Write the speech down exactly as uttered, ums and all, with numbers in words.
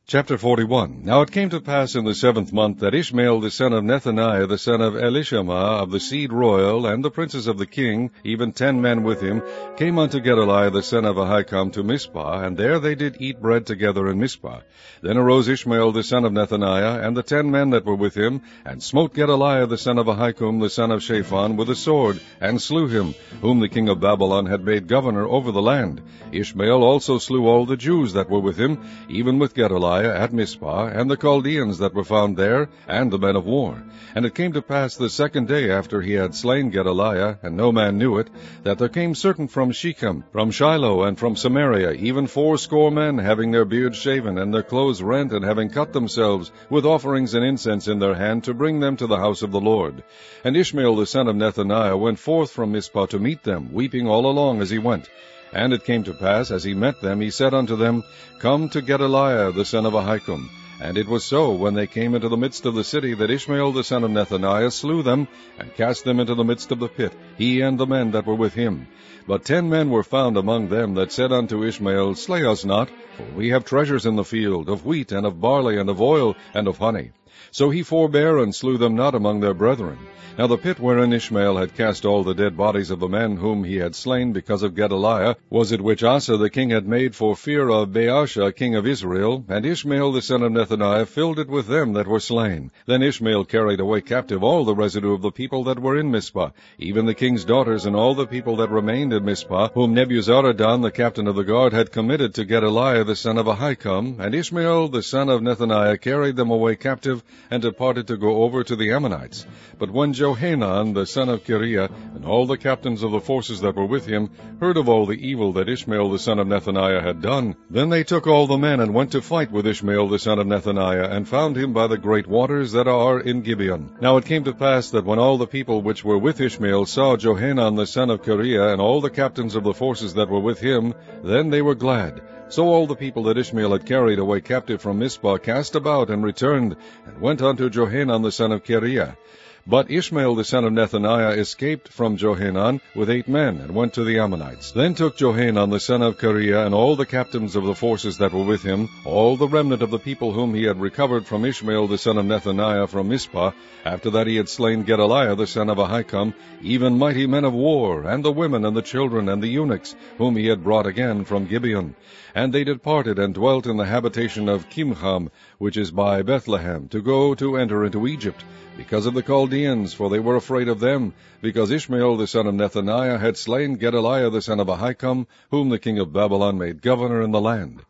Chapter forty-one. Now it came to pass in the seventh month that Ishmael the son of Nethaniah the son of Elishama of the seed royal, and the princes of the king, even ten men with him, came unto Gedaliah the son of Ahikam to Mizpah, and there they did eat bread together in Mizpah. Then arose Ishmael the son of Nethaniah, and the ten men that were with him, and smote Gedaliah the son of Ahikam the son of Shaphan with a sword, and slew him, whom the king of Babylon had made governor over the land. Ishmael also slew all the Jews that were with him, even with Gedaliah at Mizpah, and the Chaldeans that were found there, and the men of war. And it came to pass the second day after he had slain Gedaliah, and no man knew it, that there came certain from Shechem, from Shiloh, and from Samaria, even fourscore men, having their beards shaven, and their clothes rent, and having cut themselves, with offerings and incense in their hand, to bring them to the house of the Lord. And Ishmael the son of Nethaniah went forth from Mizpah to meet them, weeping all along as he went. And it came to pass, as he met them, he said unto them, Come to Gedaliah the son of Ahikam. And it was so, when they came into the midst of the city, that Ishmael the son of Nethaniah slew them, and cast them into the midst of the pit, he and the men that were with him. But ten men were found among them that said unto Ishmael, Slay us not, for we have treasures in the field, of wheat, and of barley, and of oil, and of honey. So he forbare, and slew them not among their brethren. Now the pit wherein Ishmael had cast all the dead bodies of the men whom he had slain because of Gedaliah, was it which Asa the king had made for fear of Baasha king of Israel, and Ishmael the son of Nethaniah filled it with them that were slain. Then Ishmael carried away captive all the residue of the people that were in Mizpah, even the king's daughters and all the people that remained in Mizpah, whom Nebuzaradan the captain of the guard had committed to Gedaliah the son of Ahikam, and Ishmael the son of Nethaniah carried them away captive, and departed to go over to the Ammonites. But when Johanan the son of Kareah, and all the captains of the forces that were with him, heard of all the evil that Ishmael the son of Nethaniah had done, then they took all the men, and went to fight with Ishmael the son of Nethaniah, and found him by the great waters that are in Gibeon. Now it came to pass that when all the people which were with Ishmael saw Johanan the son of Kareah, and all the captains of the forces that were with him, then they were glad. So all the people that Ishmael had carried away captive from Mizpah cast about, and returned, and went unto Johanan the son of Kareah. But Ishmael the son of Nethaniah escaped from Johanan with eight men, and went to the Ammonites. Then took Johanan the son of Kareah, and all the captains of the forces that were with him, all the remnant of the people whom he had recovered from Ishmael the son of Nethaniah from Mizpah, after that he had slain Gedaliah the son of Ahikam, even mighty men of war, and the women, and the children, and the eunuchs, whom he had brought again from Gibeon. And they departed, and dwelt in the habitation of Kimham, which is by Bethlehem, to go to enter into Egypt, because of the Chaldeans, for they were afraid of them, because Ishmael the son of Nethaniah had slain Gedaliah the son of Ahikam, whom the king of Babylon made governor in the land.